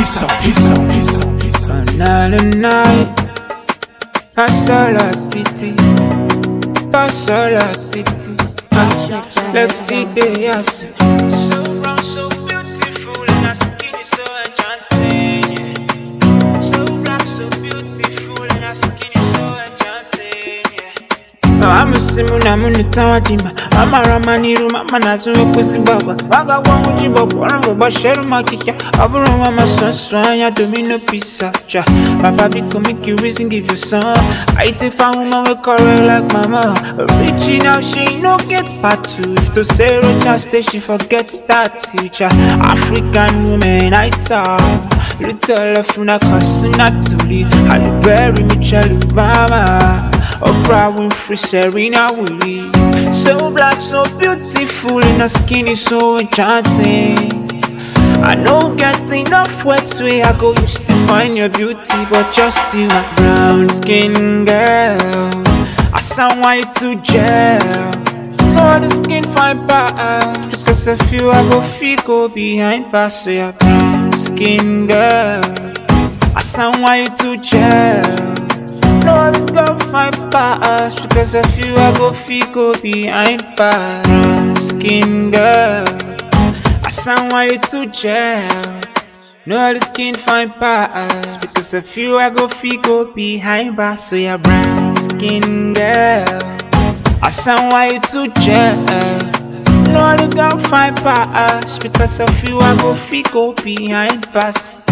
Another night, Passola City, Passola City. Let's see the yes. So round, so beautiful, and her skin is so enchanting. Yeah. So black, so beautiful, and her skin is so enchanting. Yeah. I'm a simon, I'm on the tower dimmer. I'm a Ramaniru, Mamma Nasu, Pussy Baba. Waga one with you, but one of the Shell Market. I've run my son, Swanya, Domino Pizza. Papa, become make you reason, give you some. I take for woman, we call her like mama. Reaching out, she no get part two. If to say Rocha stay, she forgets that teacher. African woman, I saw. Little Funa Kosuna to lead. Halle Berry, Michelle Obama. Oprah Winfrey, Serena Williams. So black, so beautiful, and her skin is so enchanting. I don't get enough words where I go just to find your beauty, but you're still a brown skin girl. I sound white to gel. No, the skin fine part, because if you I go go behind bars, so you're brown skin girl. I sound white to gel. No, the girl fine part, because if you I go behind bars, brown skin girl. I sound white to gel. No, the skin fine parts, because of you I go behind bars, so you're brown skin girl. I sound white to gel. No, the girl fine parts, because of you I go behind bars.